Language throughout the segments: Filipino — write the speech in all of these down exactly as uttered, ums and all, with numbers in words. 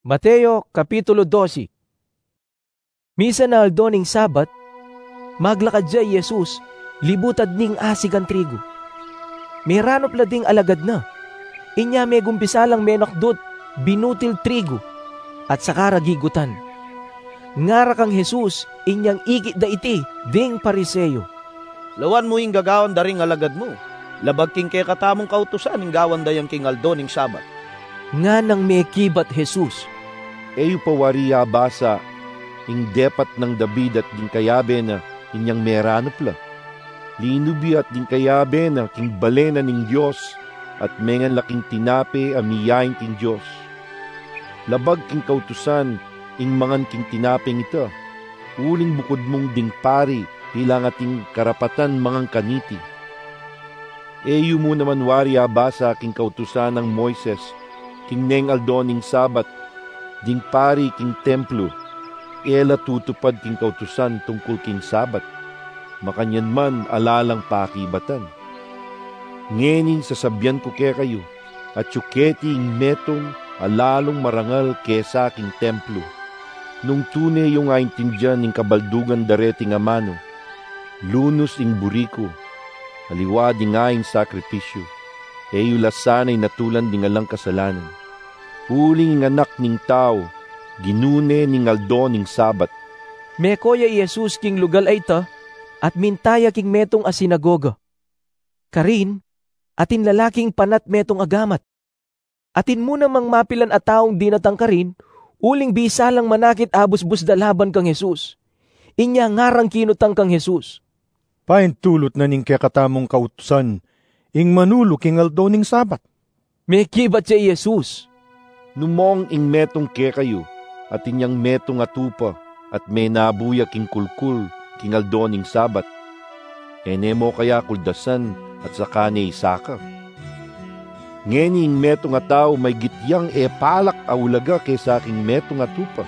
Mateo Kapitulo twelve. Misa na aldo ning Sabat, maglakad siya Jesus, libutad ning asig ang trigo. May ranop la ding alagad na, inya may gumpisalang menakdot, binutil trigo, at sakara gigutan. Ngara kang Jesus, inyang ikit da iti, ding pariseyo. Lawan mo ing gagawan daring alagad mo, labag king kay katamong kautusan ing gawan dayang king aldo ning Sabat. Nga nang may kibat Jesus. Eyu pawariya basa, ing depat ng David at din kayabe na inyang meranopla. Linubi at din kayabe na king balena ning Diyos at mengan laking tinape amiyain king Diyos. Labag king kautusan, ing mangan king tinapeng ita. Uling bukod mong ding pari, hilang ating karapatan mangang kaniti. Eyu mo naman wariya basa king kautusan ng Moises, king neng aldo ning Sabat, ding pari king templo, ela tutupad king kautusan tungkol king Sabat, makanyan man alalang pakibatan. Ngening sasabyan ko kaya kayo, at yuketi ing metong alalong marangal kesa king templo. Nung tunay yung aintindyan ing kabaldugan dareting amano, lunos ing buriko, haliwa di nga ing sakripisyo, eyu lasanay natulan di nga lang kasalanan. Huling anak ning tao, ginune ning aldo ning Sabat. Mekoya Jesus king lugal ay ta, at mintaya king metong a sinagoga. Karin, atin lalaking panat metong agamat. Atin muna mang mapilan at taong dinatang karin, uling bisa lang manakit abus-bus dalaban kang Jesus. Inya ngarang kinutang kang Jesus. Paintulot na ning kakatamong kautusan, ing manulo king aldo ning Sabat. May kibat siya Jesus. Numong ing metong ke kayo, at inyang metong atupa, at may nabuya king kulkul, king aldo ning Sabat. Ene mo kaya kuldasan, at sakane isaka. Ngeni ing metong ataw may gityang e palak aulaga kesa king metong atupa.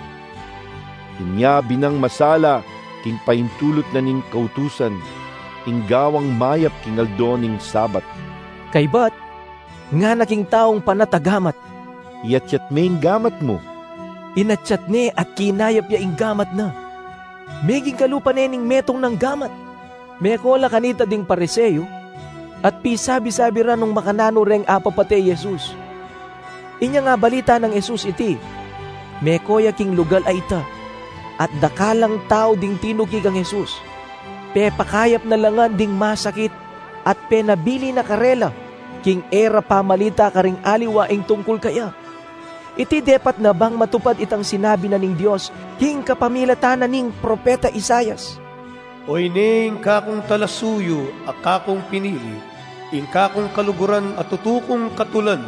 Inya binang masala, king paintulot na ning kautusan, ing gawang mayap king aldo ning Sabat. Kaybat, nga naking taong panatagamat. Iyatyat may gamat mo. Inatyat ne at kinayap ya ing gamat na. Meging kalupa nening metong ng gamat. Mekola kanita ding pariseyo, at pisabi-sabi ra nung makanano reng apapate Jesus. Inya nga balita ng Jesus iti, mekoya king lugal ay ita, at dakalang tao ding tinuki kang Jesus. Pe pakayap na langan ding masakit, at pe nabili na karela, king era pamalita karing aliwa ing tungkol kaya. Iti depat na bang matupad itang sinabi na ning Diyos, king kapamilatan na ning propeta Isayas. Oy ning kakong talasuyo, akakong pinili, ing kakong kaluguran at tutukong katulan.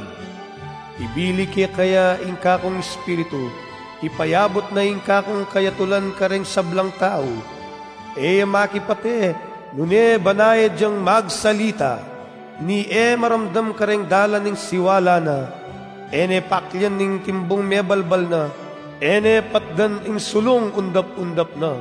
Ibili kaya kaya ing kakong espiritu, ipayabot na ing kakong kayatulan kareng sablang tao. E makipate, nune banayad diyang magsalita, ni e maramdam kareng dala ning siwala na, ene paklyan ning timbong mebalbal na, ene patgan ing sulong undap-undap na,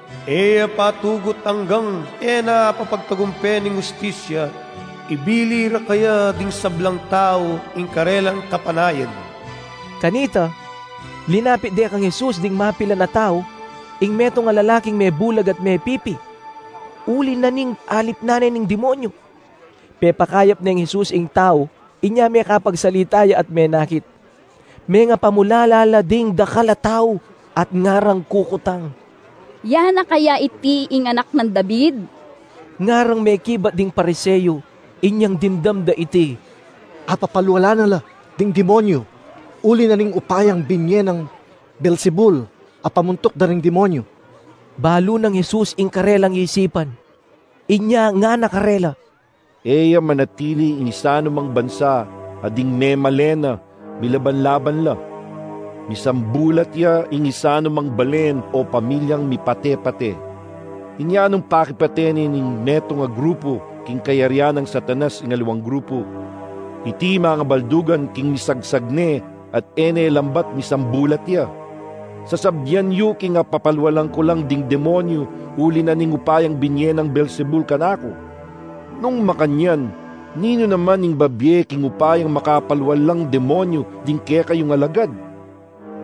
e patugot hanggang ena papagtagumpe ning ustisya, ibili ra kaya ding sablang tao ing karelang kapanayan. Kanita, linapit de kang Jesus ding mapila na tao, ing meto nga lalaking may bulag at may pipi. Uli na ning alip nanay ning demonyo. Pepakayap ng Jesus ing tao, inya may kapagsalitaya at may nakit. May nga pamulalala ding dakala tao at ngarang kukutang. Yana kaya iti ing anak ng David? Ngarang may kibat ding pariseyo, inyang dindam da iti. Apapalwala na la, ding demonyo. Uli na ning upayang binye ng Belzebul, apamuntok da ring demonyo. Balo ng Jesus ing karelang isipan. Inya nga nakarela. Eya manatili ing isano mang bansa, ading ne malena, milaban-laban la. Misambulat ya ing isano mang balen o pamilyang mipate-pate. Inya nung pakipateni ning neto nga grupo, king kayaryan ng Satanas ing alawang grupo. Iti mga baldugan king misagsagne at ene lambat misambulat ya. Sasabyan yu king papalwalang ko lang ding demonyo, uli na ning upayang binye ng Belzebul kanako. Nung makanyan, nino naman ning babye king upayang makapalwalang demonyo din kaya kayong alagad.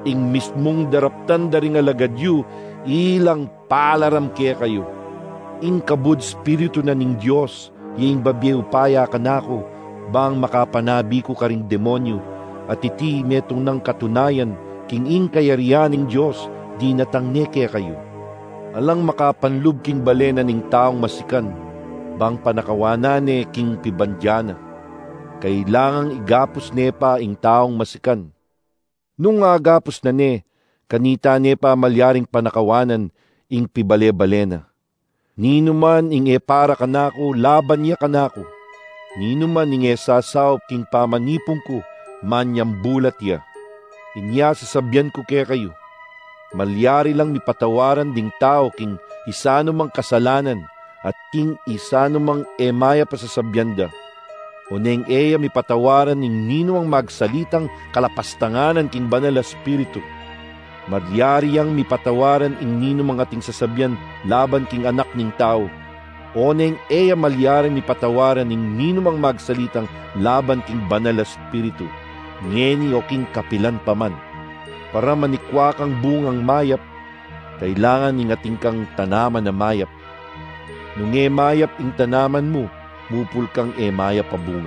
ing mismong daraptan daring alagadyo, ilang palaram kaya kayo. Ing kabud spiritu na ning Diyos, yung babiyaw paya kanako, bang makapanabi ko karing demonyo, at iti metong ng katunayan, king ing kayarian ning Diyos, di natangne kaya kayo. Alang makapanlub king balena ning taong masikan, bang panakawanane king pibandyana. Kailangang igapos nepa ing taong masikan. Nung agapos na ne, kanita nepa malyaring panakawanan ing pibale-balena. Nino man ing e para kanako, laban niya kanako. Nino man ing e sasaw king pamanipong ko, manyang bulat ya. Inya sasabyan ko kaya kayo. Malyari lang mipatawaran ding tao king isano mang kasalanan at king isano mang emaya pasasabyanda. O neng eya mipatawaran ning nino ang magsalitang kalapastanganan king banal na spiritu. Malyari yang mipatawaran ing nino mang ating sasabyan laban king anak ning tao. O neng eya malyari mipatawaran ning nino mang magsalitang laban king banal na spiritu. Ngeni o king kapilan paman. Para manikwa kang bungang mayap, kailangan ing ating kang tanaman na mayap. Nung e mayap ing tanaman mo, mupul kang e mayap pa bunga.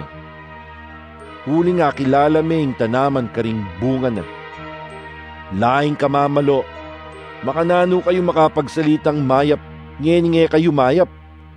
Huli nga kilala me ing tanaman karing bunga na. Laing kamamalo, makanano kayo makapagsalitang mayap, ngeni nge kayo mayap.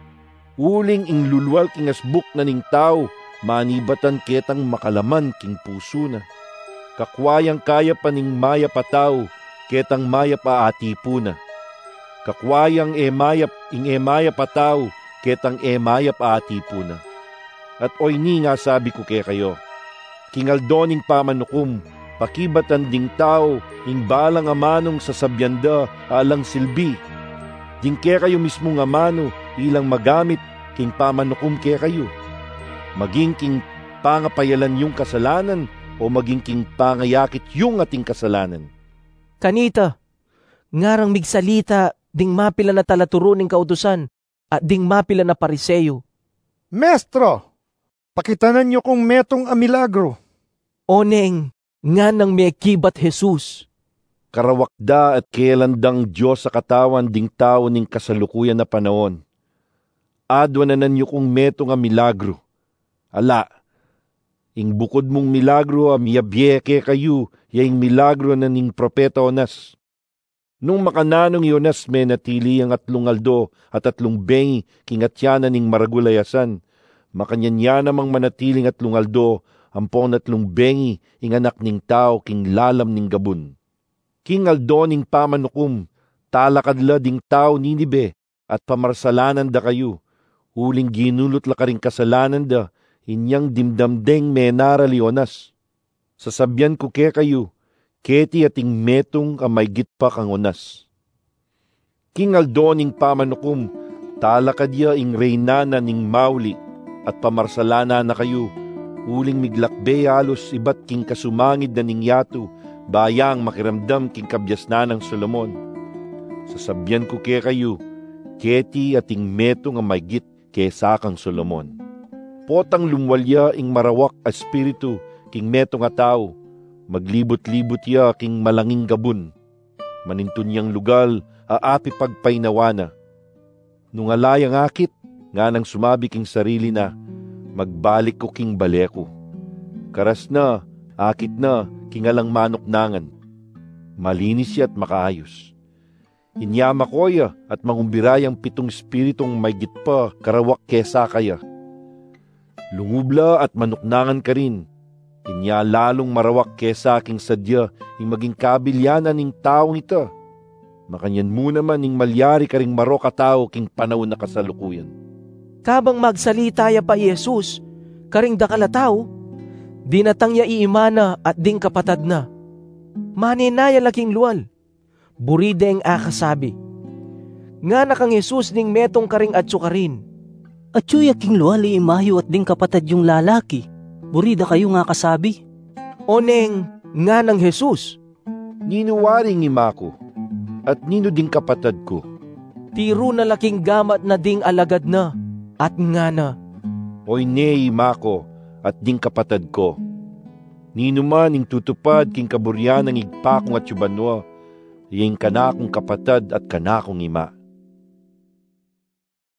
Huling ing lulwal king asbuk na ning tao, manibatan ketang makalaman king puso na. Kakwayang kaya pa ning maya pataw, ketang maya pa atipo na. Kakwayang emayap ing emaya pataw, ketang emaya pa atipo na. At oy ni nga sabi ko kay kayo, kingaldoning pamanukum, pakibatan ding tao, ing balang amanong sasabyanda, alang silbi. Ding kaya kayo mismo nga mano, ilang magamit, king pamanukum kaya kayo. Maging king pangapayalan yung kasalanan, o maging king pangayakit yung ating kasalanan. Kanita, ngarang migsalita, ding mapila na talaturo ning kautusan, at ding mapila na pariseyo. Mestro, pakitanan niyo kung metong a milagro. O neng, nga nang may kibat Jesus. Karawakda at kailandang Diyos sa katawan ding tao ning kasalukuyan na panahon. Adwa na nanyo kung metong a milagro. Ala, ing bukod mong milagro am yabyeke kayo, yaing milagro na ning propeta Onas. Nung makananong Yonas me natili ang atlong aldo at atlong bengi kingatyana ning maragulayasan, makanyanya namang manatiling atlong aldo, ampong atlong bengi ing anak ning tao king lalam ning gabun. King aldo ning pamanukum, talakadla ding tao Ninibe, at pamarsalanan da kayo, huling ginulot la karing kasalanan da, inyang dimdamdeng menara Leonas. Sasabyan ko ke kayo, keti ating metong amaygit pa kang Onas. King aldoning pamanukum, talakadya ing reynana ning mauli, at pamarsalana na kayo, uling miglakbe alos ibat king kasumangid na ning yato, bayang makiramdam king kabyasna ng Solomon. Sasabyan ko ke kayo, keti ating metong amaygit kesa kang Solomon. Potang lumwalya ing marawak a spiritu king metong a tao, maglibot-libot ya king malanging gabun. Manintunyang lugal aapi pagpainawana. Nung alayang akit, nga nang sumabi king sarili na, magbalik ko king baleko. Karas na, akit na, king alang manoknangan. Malinis siya at makaayos. Inyama ko ya at mangumbirayang pitong spiritong may gitpa karawak kesa kaya. Lungubla at manuknangan ka rin. Inya lalong marawak kesa aking sadya ing maging kabilyanan ning taong ita. Makanyan mo naman ing malyari ka ring maro katao king panahon na kasalukuyan. Kabang magsalita ya pa Jesus, karing dakalataw, dinatang ya iimana at ding kapatad na. Maninaya laking luwal, burideng akasabi. Nga na kang Jesus ning metong karing atsukarin. At yuya king luwal iimayo at ding kapatad yung lalaki. Burida kayo nga kasabi. O neng, nga ng Jesus. Ninuwaring imako, at nino ding kapatad ko. Tiro na laking gamat na ding alagad na, at nga na. Oy ne imako, at ding kapatad ko. Ninuman ing tutupad king kaburyan ng igpakong at yubanwa, iying kanakong kapatad at kanakong ima.